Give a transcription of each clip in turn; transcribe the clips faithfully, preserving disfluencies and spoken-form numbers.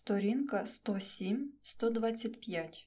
Сторінка сто сім - сто двадцять п'ять.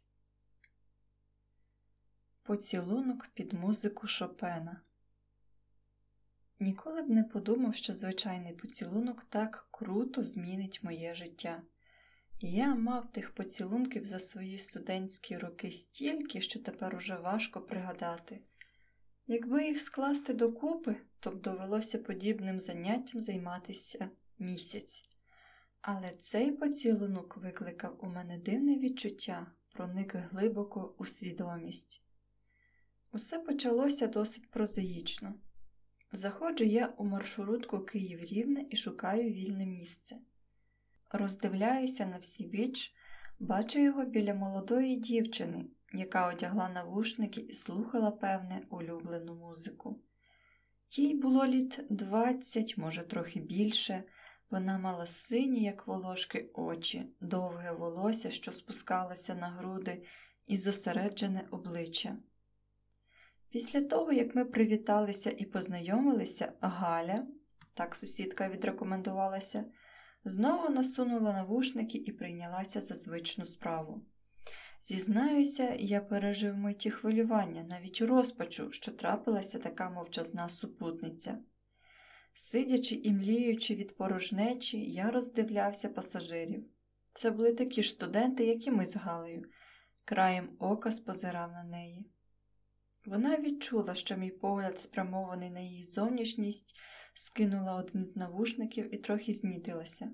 Поцілунок під музику Шопена. Ніколи б не подумав, що звичайний поцілунок так круто змінить моє життя. Я мав тих поцілунків за свої студентські роки стільки, що тепер уже важко пригадати. Якби їх скласти докупи, то б довелося подібним заняттям займатися місяць. Але цей поцілунок викликав у мене дивне відчуття, проник глибоко у свідомість. Усе почалося досить прозаїчно. Заходжу я у маршрутку Київ-Рівне і шукаю вільне місце. Роздивляюся на всібіч, бачу його біля молодої дівчини, яка одягла навушники і слухала, певне, улюблену музику. Їй було літ двадцять, може трохи більше. Вона мала сині, як волошки, очі, довге волосся, що спускалося на груди, і зосереджене обличчя. Після того, як ми привіталися і познайомилися, Галя, так сусідка відрекомендувалася, знову насунула навушники і прийнялася за звичну справу. Зізнаюся, я пережив миті хвилювання, навіть розпачу, що трапилася така мовчазна супутниця. Сидячи і мліючи від порожнечі, я роздивлявся пасажирів. Це були такі ж студенти, як і ми з Галею. Краєм ока спозирав на неї. Вона відчула, що мій погляд, спрямований на її зовнішність, скинула один з навушників і трохи знітилася.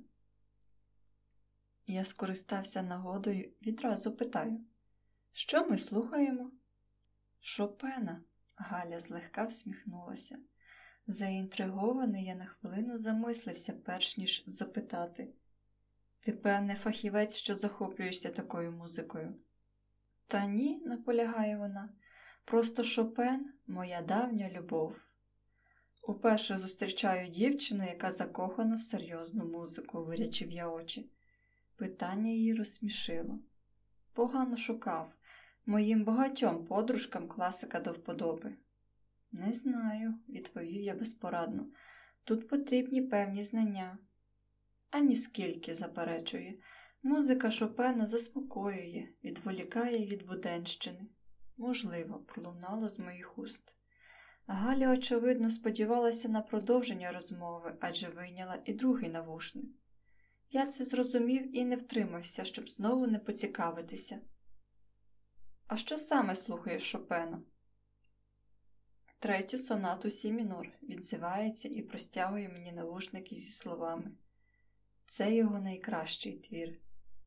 Я скористався нагодою, відразу питаю: «Що ми слухаємо?» «Шопена», – Галя злегка всміхнулася. Заінтригований, я на хвилину замислився, перш ніж запитати: «Ти, певне, фахівець, що захоплюєшся такою музикою?» «Та ні», – наполягає вона, – «просто Шопен – моя давня любов. Уперше зустрічаю дівчину, яка закохана в серйозну музику», – вирячив я очі. Питання її розсмішило. «Погано шукав. Моїм багатьом подружкам класика до вподоби». «Не знаю», – відповів я безпорадно. «Тут потрібні певні знання». «Ані скільки», – заперечує. «Музика Шопена заспокоює, відволікає від буденщини». «Можливо», – пролунало з моїх уст. Галя, очевидно, сподівалася на продовження розмови, адже вийняла і другий навушник. Я це зрозумів і не втримався, щоб знову не поцікавитися. «А що саме слухаєш Шопена?» «Третю сонату сі мінор», – відзивається і простягує мені навушники зі словами: «Це його найкращий твір».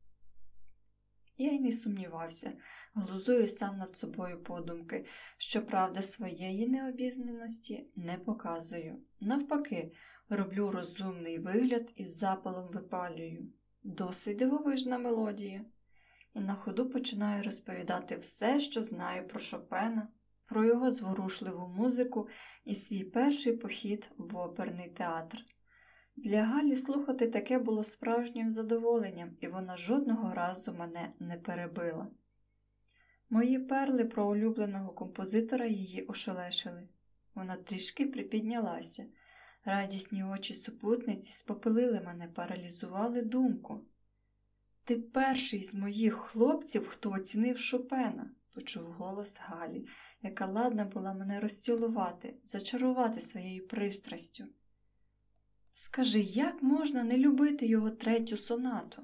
Я й не сумнівався, глузую сам над собою подумки, щоправда, своєї необізнаності не показую. Навпаки, роблю розумний вигляд і з запалом випалюю. Досить дивовижна мелодія. І на ходу починаю розповідати все, що знаю про Шопена, про його зворушливу музику і свій перший похід в оперний театр. Для Галі слухати таке було справжнім задоволенням, і вона жодного разу мене не перебила. Мої перли про улюбленого композитора її ошелешили. Вона трішки припіднялася. Радісні очі супутниці спопилили мене, паралізували думку. «Ти перший з моїх хлопців, хто оцінив Шопена», – почув голос Галі, яка ладна була мене розцілувати, зачарувати своєю пристрастю. «Скажи, як можна не любити його третю сонату?»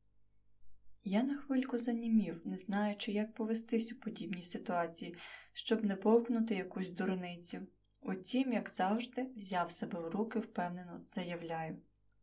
Я на хвильку занімів, не знаючи, як повестись у подібній ситуації, щоб не бовкнути якусь дурницю. Утім, як завжди, взяв себе в руки, впевнено заявляю: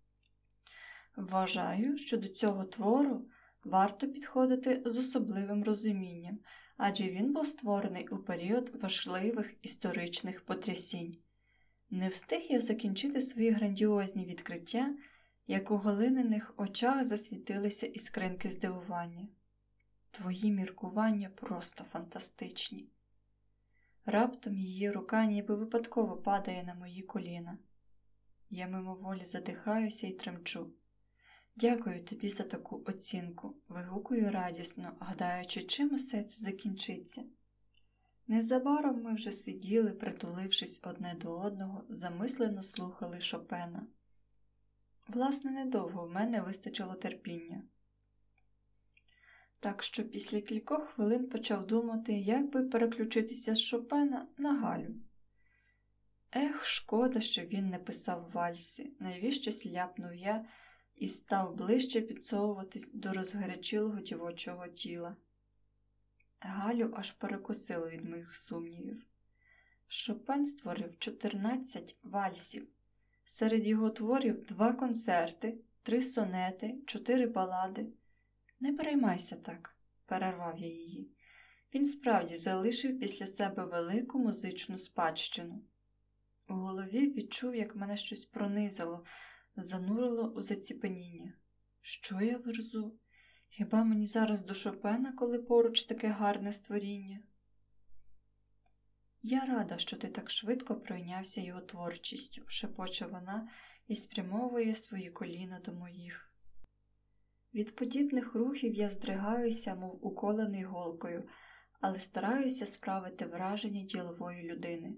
«Вважаю, що до цього твору варто підходити з особливим розумінням, адже він був створений у період важливих історичних потрясінь. Не встиг я закінчити свої грандіозні відкриття, як у Галининих очах засвітилися іскринки здивування. Твої міркування просто фантастичні». Раптом її рука ніби випадково падає на мої коліна. Я мимоволі задихаюся і тремчу. «Дякую тобі за таку оцінку», – вигукую радісно, гадаючи, чим усе це закінчиться. Незабаром ми вже сиділи, притулившись одне до одного, замислено слухали Шопена. Власне, недовго в мене вистачило терпіння. Так що після кількох хвилин почав думати, як би переключитися з Шопена на Галю. Ех, шкода, що він не писав вальси, навіщось ляпнув я і став ближче підсовуватись до розгарячілого дівочого тіла. Галю аж перекосило від моїх сумнівів. Шопен створив чотирнадцять вальсів. Серед його творів два концерти, три сонети, чотири балади. Не переймайся так, перервав я її. Він справді залишив після себе велику музичну спадщину. У голові відчув, як мене щось пронизало, занурило у заціпеніння. Що я верзу? Хіба мені зараз до Шопена, коли поруч таке гарне створіння? Я рада, що ти так швидко пройнявся його творчістю, шепоче вона і спрямовує свої коліна до моїх. Від подібних рухів я здригаюся, мов уколений голкою, але стараюся справити враження ділової людини.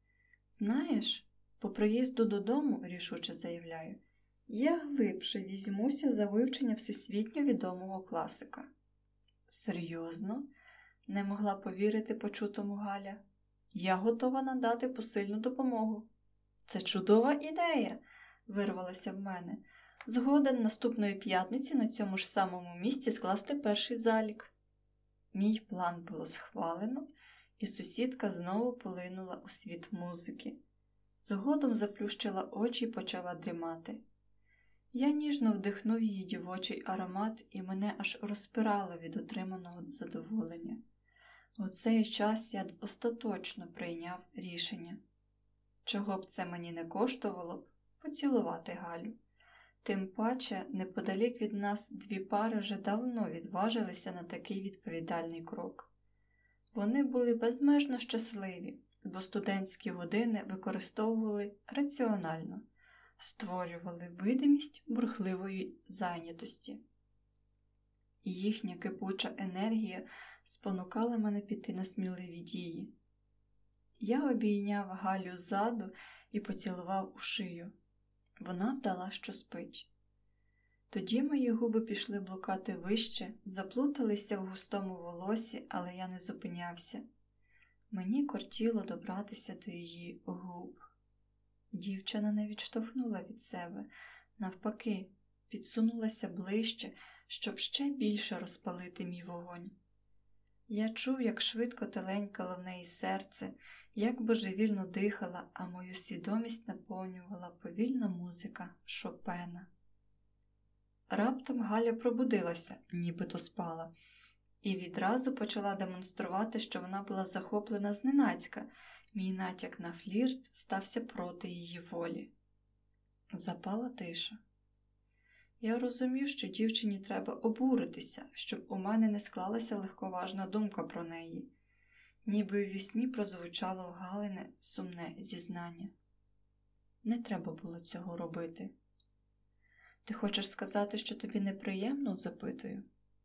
Знаєш, по приїзду додому, рішуче заявляю, я глибше візьмуся за вивчення всесвітньо відомого класика. Серйозно? Не могла повірити почутому Галя. Я готова надати посильну допомогу. Це чудова ідея, вирвалася в мене. Згоден наступної п'ятниці на цьому ж самому місці скласти перший залік. Мій план було схвалено, і сусідка знову полинула у світ музики. Згодом заплющила очі і почала дрімати. Я ніжно вдихнув її дівочий аромат, і мене аж розпирало від отриманого задоволення. У цей час я остаточно прийняв рішення. Чого б це мені не коштувало б поцілувати Галю. Тим паче, неподалік від нас дві пари вже давно відважилися на такий відповідальний крок. Вони були безмежно щасливі, бо студентські години використовували раціонально, створювали видимість бурхливої зайнятості. Їхня кипуча енергія спонукала мене піти на сміливі дії. Я обійняв Галю ззаду і поцілував у шию. Вона вдала, що спить. Тоді мої губи пішли блукати вище, заплуталися в густому волосі, але я не зупинявся. Мені кортіло добратися до її губ. Дівчина не відштовхнула від себе, навпаки, підсунулася ближче, щоб ще більше розпалити мій вогонь. Я чув, як швидко теленькало в неї серце, як божевільно дихала, а мою свідомість наповнювала повільна музика Шопена. Раптом Галя пробудилася, нібито спала, і відразу почала демонструвати, що вона була захоплена зненацька. Мій натяк на флірт стався проти її волі. Запала тиша. Я розумів, що дівчині треба обуритися, щоб у мене не склалася легковажна думка про неї. Ніби в вісні прозвучало Галине сумне зізнання. Не треба було цього робити. Ти хочеш сказати, що тобі неприємно, запитую?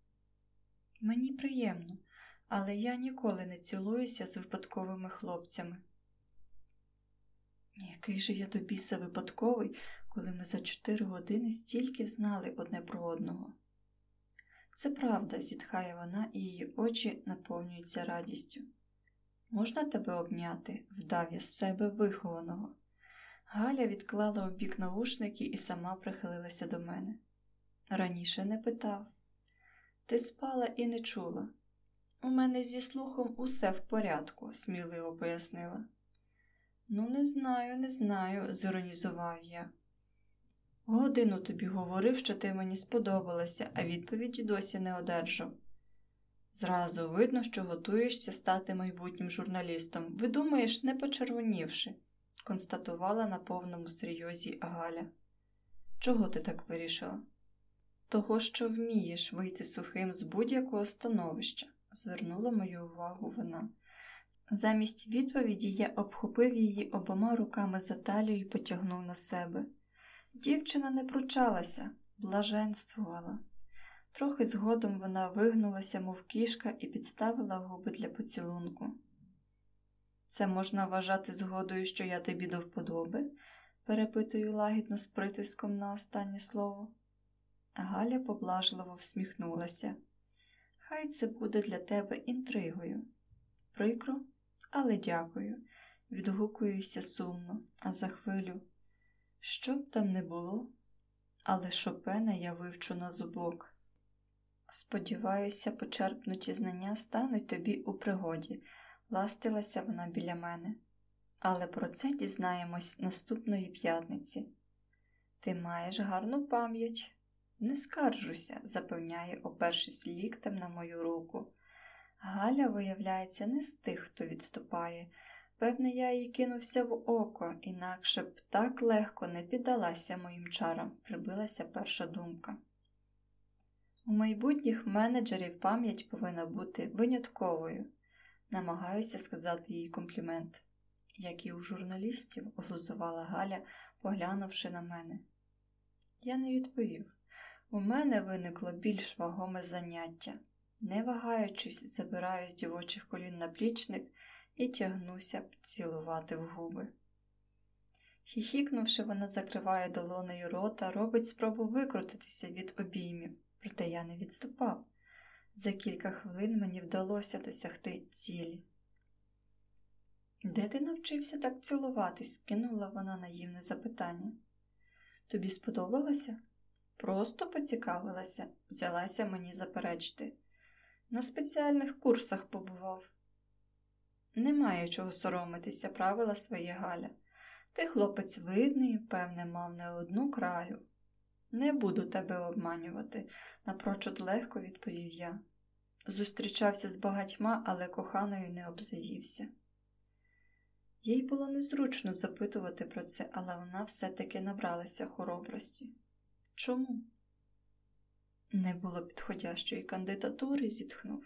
Мені приємно, але я ніколи не цілуюся з випадковими хлопцями. Який же я до біса випадковий, коли ми за чотири години стільки взнали одне про одного. Це правда, зітхає вона, і її очі наповнюються радістю. Можна тебе обняти? Вдав я з себе вихованого. Галя відклала у бік навушники і сама прихилилася до мене. Раніше не питав. Ти спала і не чула. У мене зі слухом усе в порядку, сміливо пояснила. Ну, не знаю, не знаю, зіронізував я. Годину тобі говорив, що ти мені сподобалася, а відповіді досі не одержав. Зразу видно, що готуєшся стати майбутнім журналістом. Ви думаєш, не почервонівши, констатувала на повному серйозі Галя. Чого ти так вирішила? Того, що вмієш вийти сухим з будь-якого становища, звернула мою увагу вона. Замість відповіді я обхопив її обома руками за талію і потягнув на себе. Дівчина не пручалася, блаженствувала. Трохи згодом вона вигнулася, мов кішка, і підставила губи для поцілунку. «Це можна вважати згодою, що я тобі до вподоби?» – перепитую лагідно з притиском на останнє слово. Галя поблажливо всміхнулася. Хай це буде для тебе інтригою. Прикро, але дякую. Відгукуюся сумно, а за хвилю. Що б там не було, але Шопена я вивчу на зубок. Сподіваюся, почерпнуті знання стануть тобі у пригоді, ластилася вона біля мене. Але про це дізнаємось наступної п'ятниці. Ти маєш гарну пам'ять. Не скаржуся, запевняє, опершись ліктем на мою руку. Галя, виявляється, не з тих, хто відступає. Певне, я їй кинувся в око, інакше б так легко не піддалася моїм чарам, прибилася перша думка. У майбутніх менеджерів пам'ять повинна бути винятковою. Намагаюся сказати їй комплімент. Як і у журналістів, глузувала Галя, поглянувши на мене. Я не відповів. У мене виникло більш вагоме заняття. Не вагаючись, забираю з дівочих колін наплічник і тягнуся цілувати в губи. Хіхікнувши, вона закриває долонею рота, робить спробу викрутитися від обіймів, проте я не відступав. За кілька хвилин мені вдалося досягти цілі. «Де ти навчився так цілуватись?» – кинула вона наївне запитання. «Тобі сподобалося?» «Просто поцікавилася», – взялася мені заперечити. «На спеціальних курсах побував». «Немає чого соромитися», – правила своє Галя. «Ти хлопець видний, певне, мав не одну кралю». «Не буду тебе обманювати», – напрочуд легко відповів я. Зустрічався з багатьма, але коханою не обзавівся. Їй було незручно запитувати про це, але вона все-таки набралася хоробрості. Чому? Не було підходящої кандидатури, зітхнув.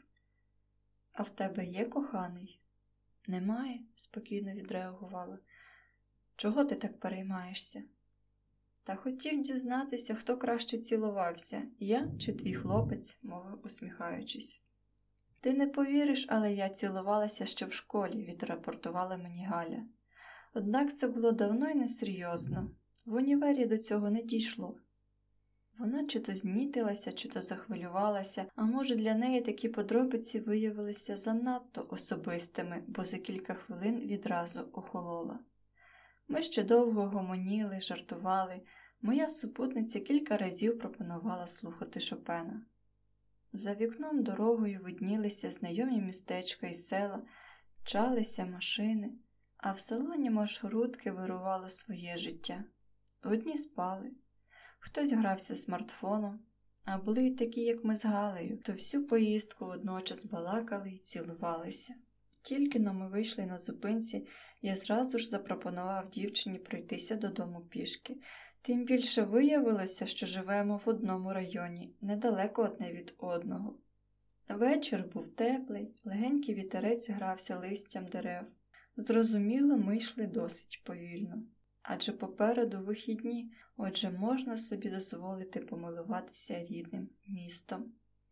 А в тебе є коханий? Немає, спокійно відреагувала. Чого ти так переймаєшся? Та хотів дізнатися, хто краще цілувався, я чи твій хлопець, мовив, усміхаючись. Ти не повіриш, але я цілувалася ще в школі, відрапортувала мені Галя. Однак це було давно й несерйозно. В універі до цього не дійшло. Вона чи то знітилася, чи то захвилювалася, а може для неї такі подробиці виявилися занадто особистими, бо за кілька хвилин відразу охолола. Ми ще довго гомоніли, жартували. Моя супутниця кілька разів пропонувала слухати Шопена. За вікном дорогою виднілися знайомі містечка і села, чалися машини, а в салоні маршрутки вирувало своє життя. Одні спали, хтось грався смартфоном, а були й такі, як ми з Галею, то всю поїздку водночас балакали й цілувалися. Тільки-но ми вийшли на зупинці, я зразу ж запропонував дівчині пройтися додому пішки. Тим більше виявилося, що живемо в одному районі, недалеко одне від одного. Вечір був теплий, легенький вітерець грався листям дерев. Зрозуміло, ми йшли досить повільно. Адже попереду вихідні, отже можна собі дозволити помилуватися рідним містом.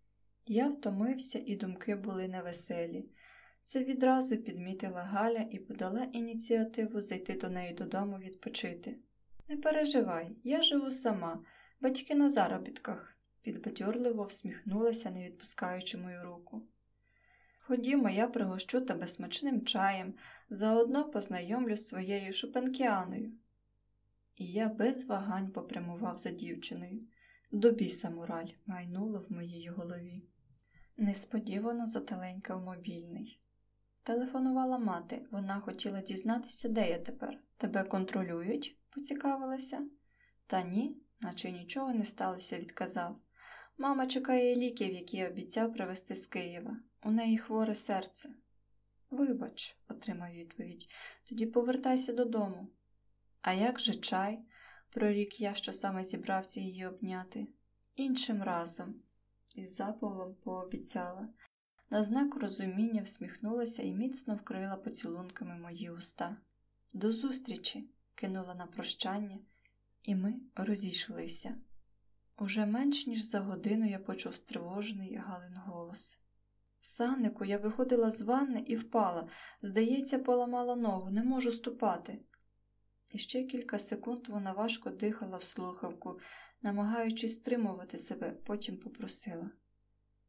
Я втомився, і думки були невеселі. Це відразу підмітила Галя і подала ініціативу зайти до неї додому відпочити. «Не переживай, я живу сама, батьки на заробітках», – підбадьорливо всміхнулася, не відпускаючи мою руку. «Ходімо, я пригощу тебе смачним чаєм, заодно познайомлю з своєю шопенкіаною». І я без вагань попрямував за дівчиною. До біса мораль майнуло в моїй голові. Несподівано зателенькав мобільний. Телефонувала мати, вона хотіла дізнатися, де я тепер. «Тебе контролюють?» – поцікавилася. «Та ні, наче нічого не сталося», – відказав. «Мама чекає ліків, які обіцяв привезти з Києва. У неї хворе серце». «Вибач», – отримав відповідь, – «тоді повертайся додому». «А як же чай?» – прорік я, що саме зібрався її обняти. «Іншим разом», – із запалом пообіцяла. На знак розуміння всміхнулася і міцно вкрила поцілунками мої уста. «До зустрічі!» – кинула на прощання, і ми розійшлися. Уже менш ніж за годину я почув стривожений Галин голос. «Саннику, я виходила з ванни і впала. Здається, поламала ногу, не можу ступати». І ще кілька секунд вона важко дихала в слухавку, намагаючись стримувати себе, потім попросила.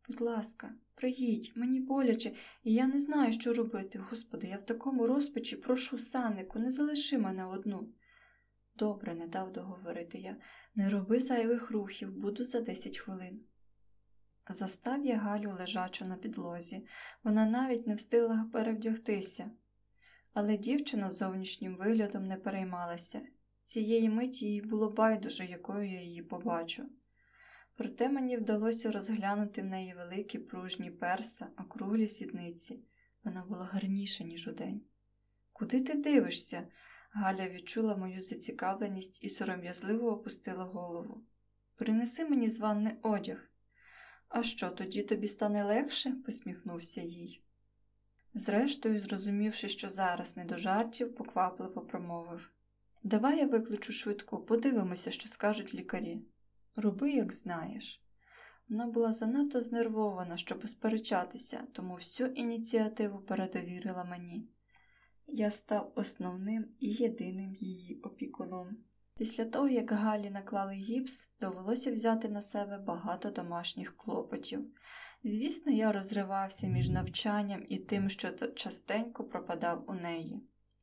Будь ласка, приїдь, мені боляче, і я не знаю, що робити. Господи, я в такому розпачі, прошу, Саннику, не залиши мене одну. Добре, не дав договорити я. Не роби зайвих рухів, буду за десять хвилин. Застав я Галю лежачу на підлозі. Вона навіть не встигла перевдягтися. Але дівчина зовнішнім виглядом не переймалася. Цієї миті їй було байдуже, якою я її побачу. Проте мені вдалося розглянути в неї великі пружні перса, округлі сідниці. Вона була гарніша, ніж удень. «Куди ти дивишся?» Галя відчула мою зацікавленість і сором'язливо опустила голову. «Принеси мені з ванни одяг». «А що, тоді тобі стане легше?» – посміхнувся їй. Зрештою, зрозумівши, що зараз не до жартів, поквапливо промовив. «Давай я викличу швидку, подивимося, що скажуть лікарі». «Роби, як знаєш». Вона була занадто знервована, щоб посперечатися, тому всю ініціативу передовірила мені. Я став основним і єдиним її опікуном. Після того, як Галі наклали гіпс, довелося взяти на себе багато домашніх клопотів. Звісно, я розривався між навчанням і тим, що частенько пропадав у неї.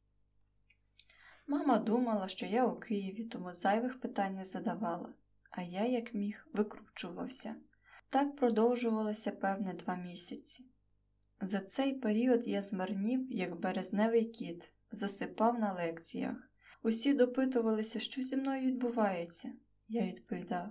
Мама думала, що я у Києві, тому зайвих питань не задавала, а я, як міг, викручувався. Так продовжувалося, певне, два місяці. За цей період я змарнів, як березневий кіт, засипав на лекціях. Усі допитувалися, що зі мною відбувається. Я відповідав.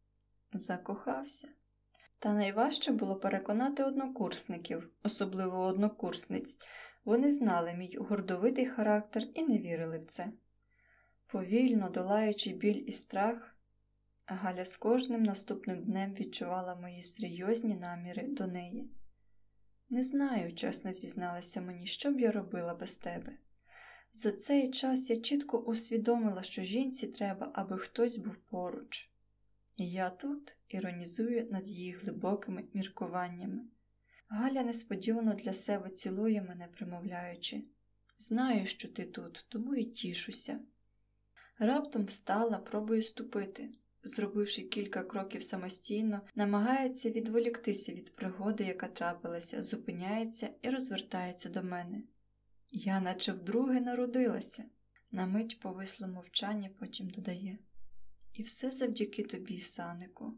Закохався. Та найважче було переконати однокурсників, особливо однокурсниць. Вони знали мій гордовитий характер і не вірили в це. Повільно, долаючи біль і страх, Галя з кожним наступним днем відчувала мої серйозні наміри до неї. Не знаю, чесно зізналася мені, що б я робила без тебе. За цей час я чітко усвідомила, що жінці треба, аби хтось був поруч. І я тут іронізую над її глибокими міркуваннями. Галя несподівано для себе цілує мене, примовляючи. Знаю, що ти тут, тому і тішуся. Раптом встала, пробує ступити. Зробивши кілька кроків самостійно, намагається відволіктися від пригоди, яка трапилася, зупиняється і розвертається до мене. Я наче вдруге народилася. На мить повисло мовчання, потім додає. І все завдяки тобі, Санику.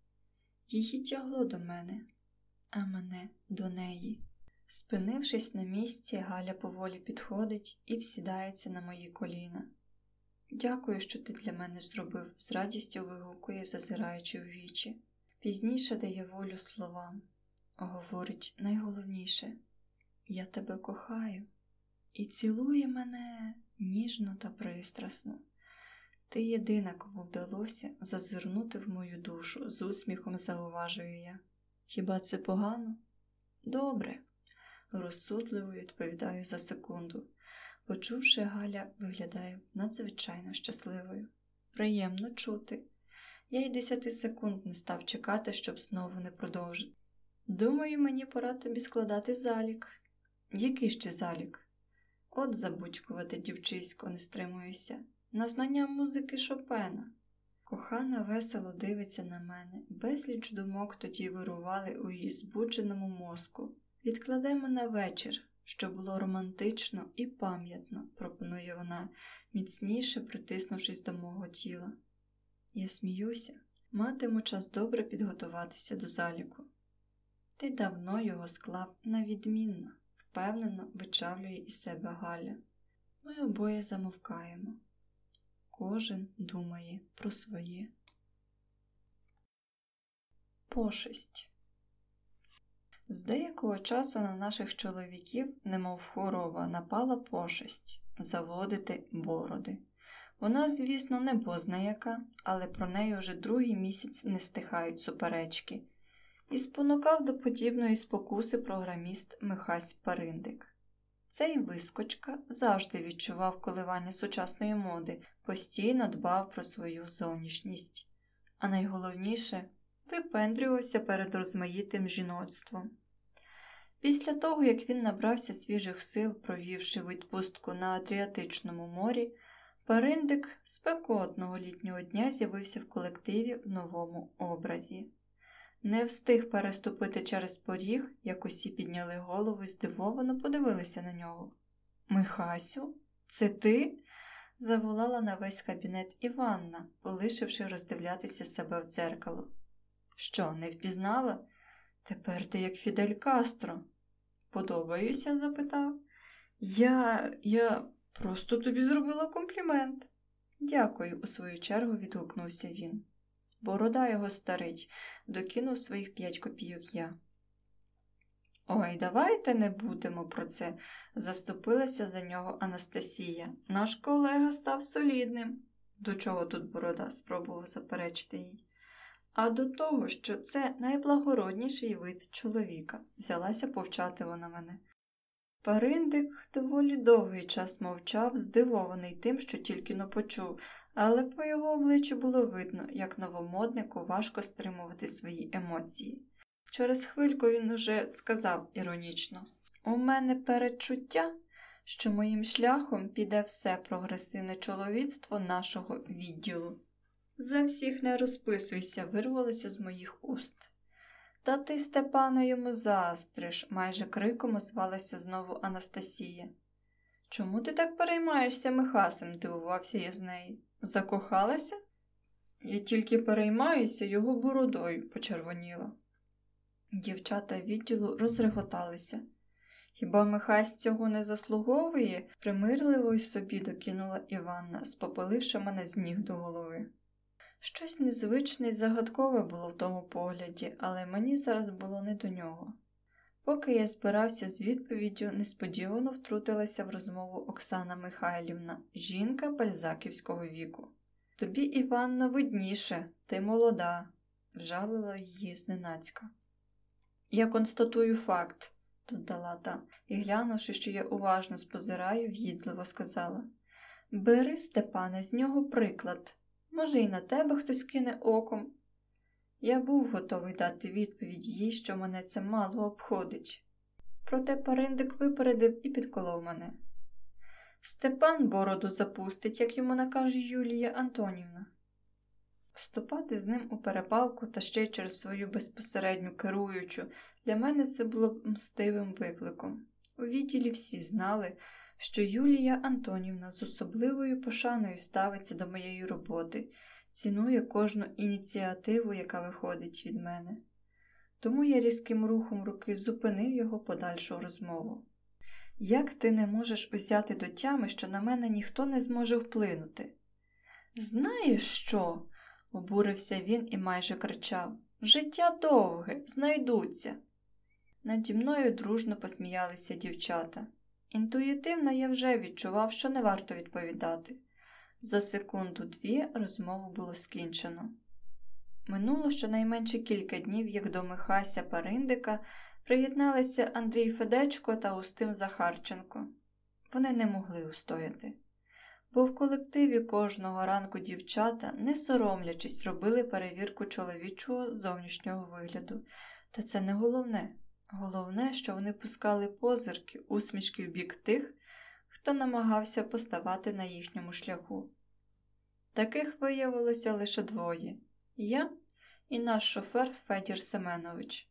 Її тягло до мене, а мене до неї. Спинившись на місці, Галя поволі підходить і всідається на мої коліна. Дякую, що ти для мене зробив, з радістю вигукує, зазираючи в вічі. Пізніше дає волю словам. Говорить найголовніше. Я тебе кохаю. І цілує мене ніжно та пристрасно. Ти єдина, кому вдалося зазирнути в мою душу, з усміхом зауважую я. Хіба це погано? Добре, розсудливо відповідаю за секунду. Почувши, Галя виглядає надзвичайно щасливою. Приємно чути. Я й десяти секунд не став чекати, щоб знову не продовжити. Думаю, мені пора тобі складати залік. Який ще залік? От забудькувати дівчисько, не стримуюся. На знання музики Шопена. Кохана весело дивиться на мене. Безліч думок тоді вирували у її збудженому мозку. Відкладемо на вечір, що було романтично і пам'ятно, пропонує вона, міцніше притиснувшись до мого тіла. Я сміюся, матиму час добре підготуватися до заліку. Ти давно його склав навідмінно, впевнено вичавлює із себе Галя. Ми обоє замовкаємо. Кожен думає про своє. Пошесть. З деякого часу на наших чоловіків, немов хвороба, напала пошесть – заводити бороди. Вона, звісно, не бозна яка, але про неї вже другий місяць не стихають суперечки. І спонукав до подібної спокуси програміст Михась Париндик. Цей вискочка завжди відчував коливання сучасної моди, постійно дбав про свою зовнішність. А найголовніше – випендрювався перед розмаїтим жіноцтвом. Після того, як він набрався свіжих сил, провівши відпустку на Адріатичному морі, Париндик спекотного літнього дня з'явився в колективі в новому образі. Не встиг переступити через поріг, як усі підняли голову і здивовано подивилися на нього. «Михасю, це ти?» – заволала на весь кабінет Іванна, полишивши роздивлятися себе в дзеркало. «Що, не впізнала? Тепер ти як Фідель Кастро». «Подобаюся?» – запитав. «Я... я просто тобі зробила комплімент». «Дякую», – у свою чергу відгукнувся він. «Борода його старить», – докинув своїх п'ять копійок я. «Ой, давайте не будемо про це», – заступилася за нього Анастасія. «Наш колега став солідним». «До чого тут борода?» – спробував заперечити їй. «А до того, що це найблагородніший вид чоловіка», – взялася повчати вона мене. Париндик доволі довгий час мовчав, здивований тим, що тільки но почув, але по його обличчю було видно, як новомоднику важко стримувати свої емоції. Через хвильку він уже сказав іронічно: «У мене передчуття, що моїм шляхом піде все прогресивне чоловіцтво нашого відділу». «За всіх не розписуйся», – вирвалося з моїх уст. «Та ти, Степане, йому заздриш», – майже криком озвалася знову Анастасія. «Чому ти так переймаєшся Михасем?» – дивувався я з неї. «Закохалася?» «Я тільки переймаюся його бородою», – почервоніла. Дівчата відділу розреготалися. «Хіба Михась цього не заслуговує?» – примирливо й собі докинула Іванна, спопиливши мене з ніг до голови. Щось незвичне й загадкове було в тому погляді, але мені зараз було не до нього. Поки я збирався з відповіддю, несподівано втрутилася в розмову Оксана Михайлівна, жінка бальзаківського віку. «Тобі, Іванно, видніше, ти молода», – вжалила її зненацька. «Я констатую факт», – додала та, і, глянувши, що я уважно спозираю, в'їдливо сказала: «Бери, Степане, з нього приклад. Може, і на тебе хтось кине оком». Я був готовий дати відповідь їй, що мене це мало обходить. Проте Париндик випередив і підколов мене. «Степан бороду запустить, як йому накаже Юлія Антонівна». Вступати з ним у перепалку та ще й через свою безпосередню керуючу, для мене це було б мстивим викликом. У відділі всі знали, що Юлія Антонівна з особливою пошаною ставиться до моєї роботи, цінує кожну ініціативу, яка виходить від мене. Тому я різким рухом руки зупинив його подальшу розмову. «Як ти не можеш узяти до тями, що на мене ніхто не зможе вплинути?» «Знаєш що?» – обурився він і майже кричав. «Життя довге, знайдуться». Наді мною дружно посміялися дівчата. Інтуїтивно я вже відчував, що не варто відповідати. За секунду-дві розмову було скінчено. Минуло щонайменше кілька днів, як до Михася Париндика приєдналися Андрій Федечко та Устим Захарченко. Вони не могли устояти. Бо в колективі кожного ранку дівчата, не соромлячись, робили перевірку чоловічого зовнішнього вигляду. Та це не головне. Головне, що вони пускали позирки, усмішки в бік тих, хто намагався поставати на їхньому шляху. Таких виявилося лише двоє – я і наш шофер Федір Семенович.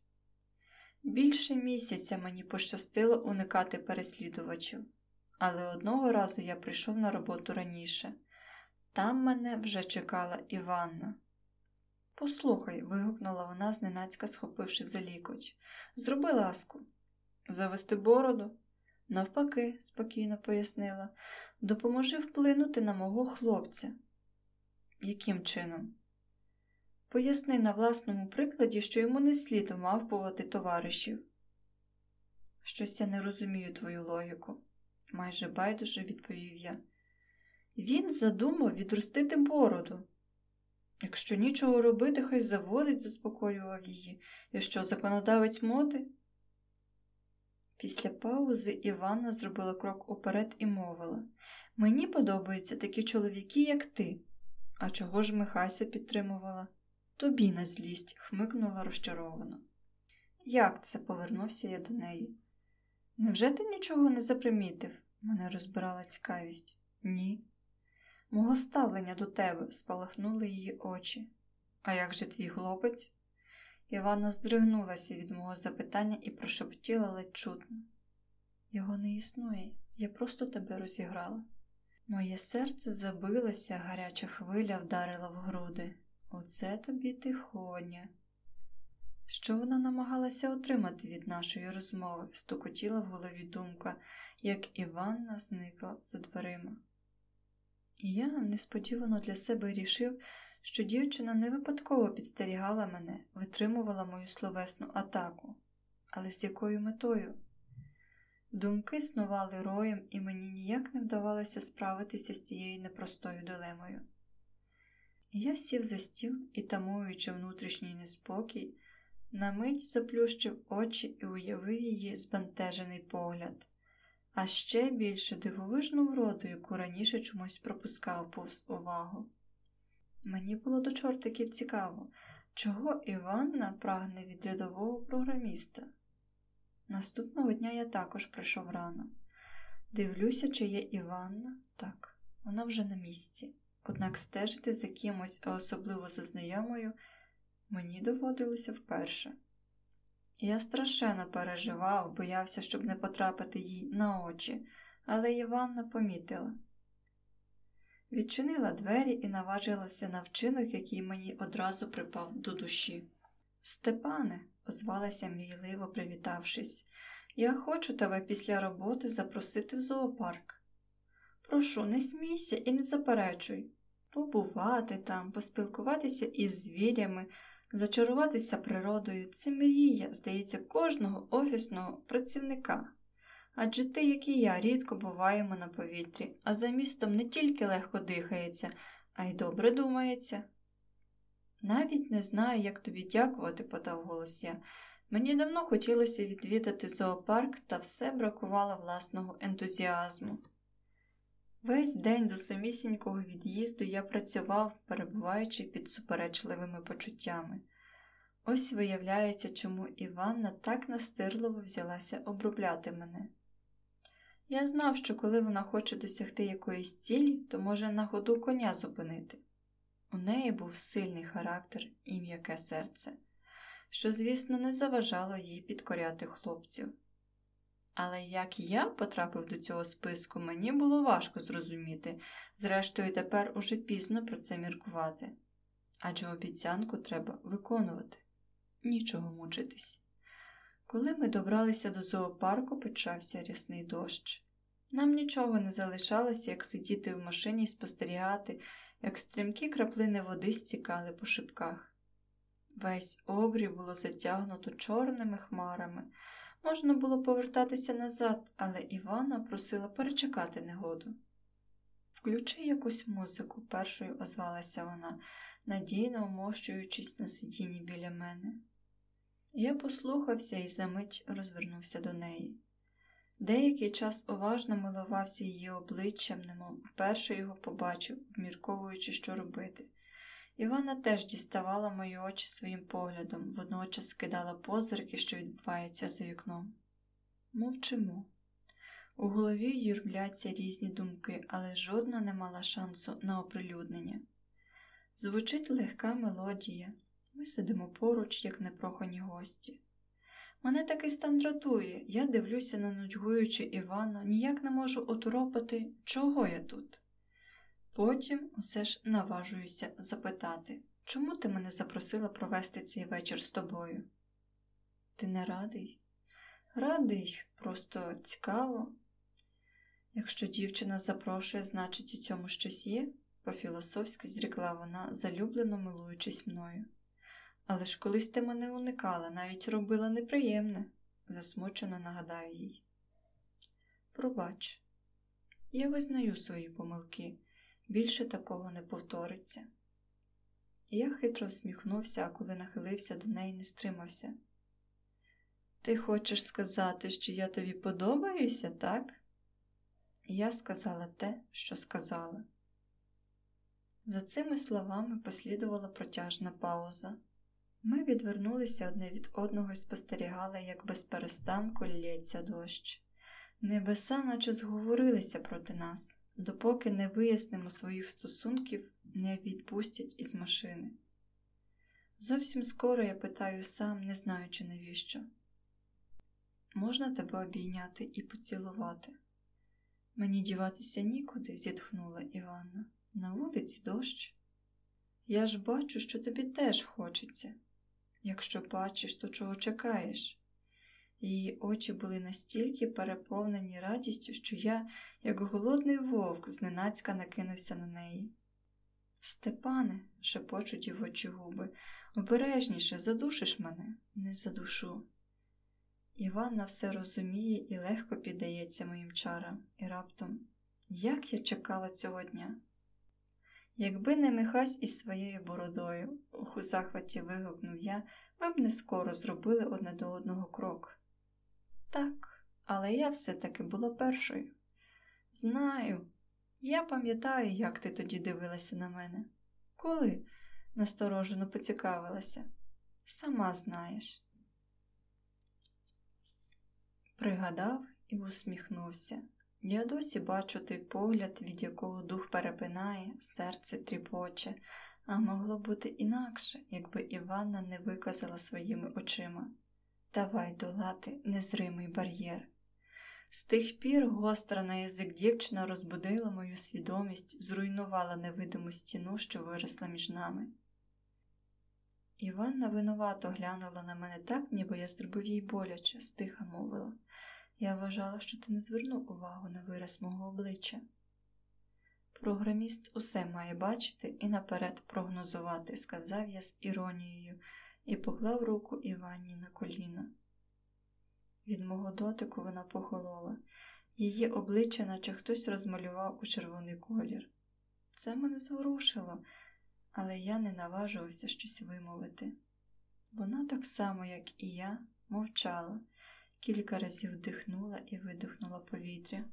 Більше місяця мені пощастило уникати переслідувачів, але одного разу я прийшов на роботу раніше. Там мене вже чекала Іванна. «Послухай», – вигукнула вона, зненацька схопивши за лікоть, – «зроби ласку». «Завести бороду?» «Навпаки», – спокійно пояснила, – «допоможи вплинути на мого хлопця». «Яким чином?» «Поясни на власному прикладі, що йому не слід вмавпувати товаришів». «Щось я не розумію твою логіку», – майже байдуже відповів я. «Він задумав відростити бороду». «Якщо нічого робити, хай заводить», – заспокоював її. «Я що, законодавець моди?» Після паузи Іванна зробила крок уперед і мовила: «Мені подобаються такі чоловіки, як ти». «А чого ж Михася підтримувала?» «Тобі на злість», – хмикнула розчаровано. «Як це?» – повернувся я до неї. «Невже ти нічого не запримітив?» – мене розбирала цікавість. «Ні». «Мого ставлення до тебе», – спалахнули її очі. «А як же твій хлопець?» Іванна здригнулася від мого запитання і прошепотіла ледь чутно. Його не існує, я просто тебе розіграла. Моє серце забилося, гаряча хвиля вдарила в груди. Оце тобі тихоня. Що вона намагалася отримати від нашої розмови, стукотіла в голові думка, як Іванна зникла за дверима. І я несподівано для себе рішив, що дівчина не випадково підстерігала мене, витримувала мою словесну атаку. Але з якою метою? Думки снували роєм, і мені ніяк не вдавалося справитися з тією непростою дилемою. Я сів за стіл і, тамуючи внутрішній неспокій, на мить заплющив очі і уявив її збентежений погляд, а ще більше дивовижну вроду, яку раніше чомусь пропускав повз увагу. Мені було до чортиків цікаво, чого Іванна прагне від рядового програміста. Наступного дня я також прийшов рано. Дивлюся, чи є Іванна. Так, вона вже на місці. Однак стежити за кимось, а особливо за знайомою, мені доводилося вперше. Я страшенно переживав, боявся, щоб не потрапити їй на очі, але Іванна помітила. Відчинила двері і наважилася на вчинок, який мені одразу припав до душі. «Степане», – озвалася мрійливо, привітавшись, – «я хочу тебе після роботи запросити в зоопарк. Прошу, не смійся і не заперечуй. Побувати там, поспілкуватися із звірями, зачаруватися природою – це мрія, здається, кожного офісного працівника. Адже ти, як і я, рідко буваємо на повітрі, а за містом не тільки легко дихається, а й добре думається». «Навіть не знаю, як тобі дякувати», – подав голос я. Мені давно хотілося відвідати зоопарк, та все бракувало власного ентузіазму. Весь день до самісінького від'їзду я працював, перебуваючи під суперечливими почуттями. Ось виявляється, чому Іванна так настирливо взялася обробляти мене. Я знав, що коли вона хоче досягти якоїсь цілі, то може на ходу коня зупинити. У неї був сильний характер і м'яке серце, що, звісно, не заважало їй підкоряти хлопців. Але як я потрапив до цього списку, мені було важко зрозуміти, зрештою тепер уже пізно про це міркувати. Адже обіцянку треба виконувати. Нічого мучитись. Коли ми добралися до зоопарку, почався рясний дощ. Нам нічого не залишалося, як сидіти в машині і спостерігати, як стрімкі краплини води стікали по шибках. Весь обрій було затягнуто чорними хмарами. Можна було повертатися назад, але Іванна просила перечекати негоду. «Включи якусь музику», – першою озвалася вона, надійно вмощуючись на сидінні біля мене. Я послухався і за мить розвернувся до неї. Деякий час уважно милувався її обличчям, немов вперше його побачив, обмірковуючи, що робити. Іванна теж діставала мої очі своїм поглядом, водночас скидала позирки, що відбувається за вікном. Мовчимо. У голові юрмляться різні думки, але жодна не мала шансу на оприлюднення. Звучить легка мелодія. Ми сидимо поруч, як непрохані гості. Мене такий стан дратує. Я дивлюся на нудьгуючу Іванну, ніяк не можу оторопати, чого я тут. Потім усе ж наважуюся запитати, чому ти мене запросила провести цей вечір з тобою? Ти не радий? Радий, просто цікаво. Якщо дівчина запрошує, значить у цьому щось є, по-філософськи зрікла вона, залюблено милуючись мною. Але ж колись ти мене уникала, навіть робила неприємне, засмучено нагадаю їй. Пробач, я визнаю свої помилки. Більше такого не повториться. Я хитро всміхнувся, а коли нахилився до неї, не стримався. Ти хочеш сказати, що я тобі подобаюся, так? Я сказала те, що сказала. За цими словами послідувала протяжна пауза. Ми відвернулися одне від одного і спостерігали, як безперестанку лється дощ. Небеса наче зговорилися проти нас. Допоки не вияснимо своїх стосунків, не відпустять із машини. Зовсім скоро я питаю сам, не знаючи навіщо. Можна тебе обійняти і поцілувати? Мені діватися нікуди, зітхнула Іванна. На вулиці дощ. Я ж бачу, що тобі теж хочеться. Якщо бачиш, то чого чекаєш? Її очі були настільки переповнені радістю, що я, як голодний вовк, зненацька накинувся на неї. Степане, шепочуть дівочі губи, обережніше, задушиш мене? Не задушу. Іванна все розуміє і легко піддається моїм чарам. І раптом, як я чекала цього дня? Якби не Михась із своєю бородою, у захваті вигукнув я, ми б не скоро зробили одне до одного крок. Так, але я все-таки була першою. Знаю. Я пам'ятаю, як ти тоді дивилася на мене. Коли? Насторожено поцікавилася. Сама знаєш. Пригадав і усміхнувся. Я досі бачу той погляд, від якого дух перепинає, серце тріпоче, а могло бути інакше, якби Іванна не виказала своїми очима. Давай долати незримий бар'єр. З тих пір гостра на язик дівчина розбудила мою свідомість, зруйнувала невидиму стіну, що виросла між нами. Іванна винувато глянула на мене так, ніби я зробив їй боляче, стиха мовила. Я вважала, що ти не звернув увагу на вираз мого обличчя. Програміст усе має бачити і наперед прогнозувати, сказав я з іронією і поклав руку Іванні на коліна. Від мого дотику вона похолола. Її обличчя, наче хтось розмалював у червоний колір. Це мене зворушило, але я не наважувався щось вимовити. Вона так само, як і я, мовчала, кілька разів вдихнула і видихнула повітря.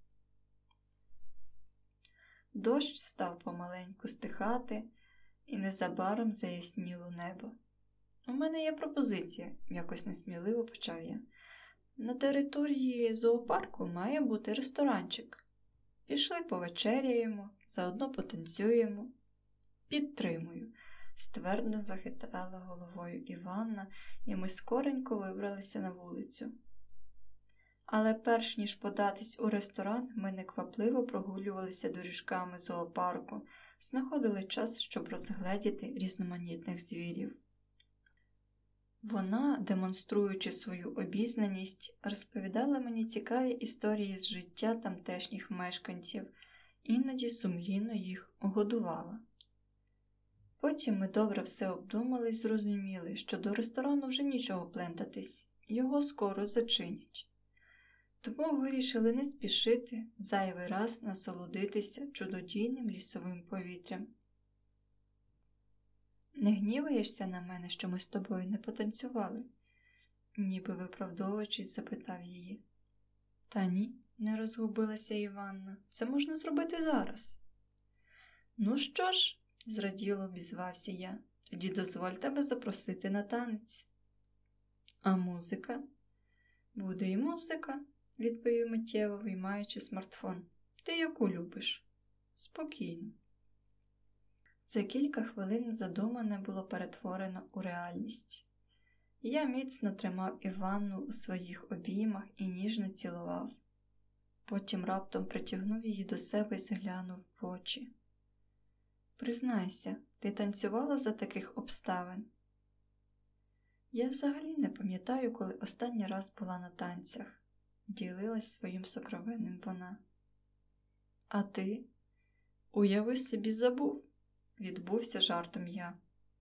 Дощ став помаленьку стихати, і незабаром заясніло небо. «У мене є пропозиція», – якось несміливо почав я. «На території зоопарку має бути ресторанчик. Пішли повечеряємо, заодно потанцюємо». «Підтримую», – ствердно захитала головою Іванна, і ми скоренько вибралися на вулицю. Але перш ніж податись у ресторан, ми неквапливо прогулювалися доріжками зоопарку, знаходили час, щоб розгледіти різноманітних звірів. Вона, демонструючи свою обізнаність, розповідала мені цікаві історії з життя тамтешніх мешканців, іноді сумлінно їх годувала. Потім ми добре все обдумали і зрозуміли, що до ресторану вже нічого плентатись, його скоро зачинять. Тому вирішили не спішити, зайвий раз насолодитися чудодійним лісовим повітрям. «Не гніваєшся на мене, що ми з тобою не потанцювали?» Ніби виправдовуючись, запитав її. «Та ні», – не розгубилася Іванна, – «це можна зробити зараз». «Ну що ж», – зраділо обізвався я, – «тоді дозволь тебе запросити на танець». «А музика?» «Буде і музика», – відповів миттєво, виймаючи смартфон. «Ти яку любиш?» «Спокійно». За кілька хвилин задумане було перетворено у реальність. Я міцно тримав Іванну у своїх обіймах і ніжно цілував. Потім раптом притягнув її до себе і заглянув в очі. «Признайся, ти танцювала за таких обставин?» «Я взагалі не пам'ятаю, коли останній раз була на танцях», – ділилась своїм сокровенним вона. «А ти? Уяви собі, забув», – відбувся жартом я.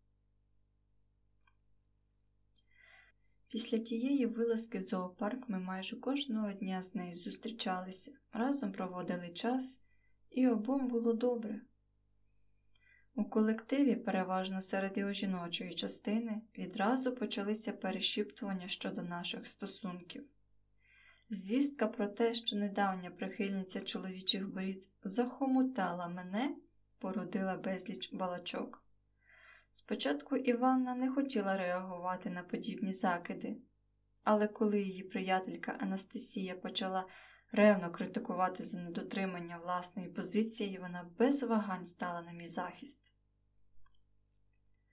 Після тієї вилазки в зоопарк ми майже кожного дня з нею зустрічалися, разом проводили час, і обом було добре. У колективі, переважно серед його жіночої частини, відразу почалися перешіптування щодо наших стосунків. Звістка про те, що недавня прихильниця чоловічих брід захомутала мене, породила безліч балачок. Спочатку Іванна не хотіла реагувати на подібні закиди, але коли її приятелька Анастасія почала ревно критикувати за недотримання власної позиції, вона без вагань стала на мій захист.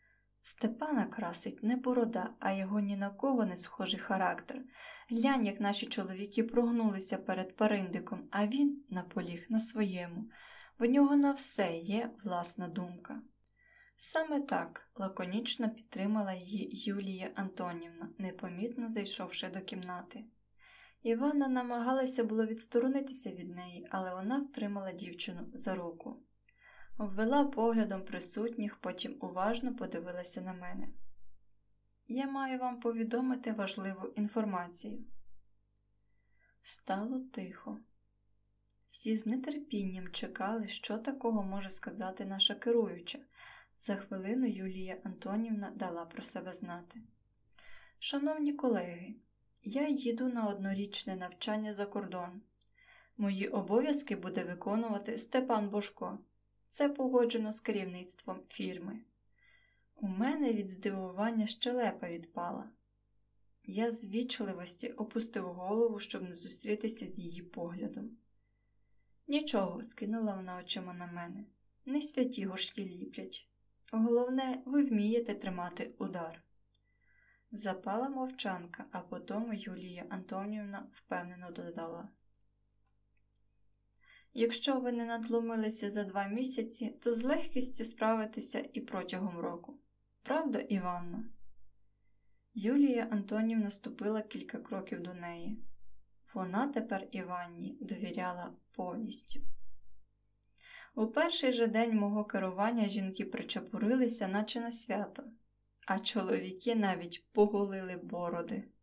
Степана красить не борода, а його ні на кого не схожий характер. Глянь, як наші чоловіки прогнулися перед Париндиком, а він наполіг на своєму. В нього на все є власна думка. Саме так лаконічно підтримала її Юлія Антонівна, непомітно зайшовши до кімнати. Іванна намагалася було відсторонитися від неї, але вона втримала дівчину за руку. Обвела поглядом присутніх, потім уважно подивилася на мене. «Я маю вам повідомити важливу інформацію». Стало тихо. Всі з нетерпінням чекали, що такого може сказати наша керуюча. За хвилину Юлія Антонівна дала про себе знати. «Шановні колеги, я їду на однорічне навчання за кордон. Мої обов'язки буде виконувати Степан Божко. Це погоджено з керівництвом фірми». У мене від здивування щелепа відпала. Я з ввічливості опустив голову, щоб не зустрітися з її поглядом. «Нічого», – скинула вона очима на мене. «Не святі горшки ліплять. Головне, ви вмієте тримати удар». Запала мовчанка, а потім Юлія Антонівна впевнено додала. «Якщо ви не надломилися за два місяці, то з легкістю справитеся і протягом року. Правда, Іванно?» Юлія Антонівна ступила кілька кроків до неї. Вона тепер Іванні довіряла повністю. У перший же день мого керування жінки причепурилися, наче на свято, а чоловіки навіть поголили бороди.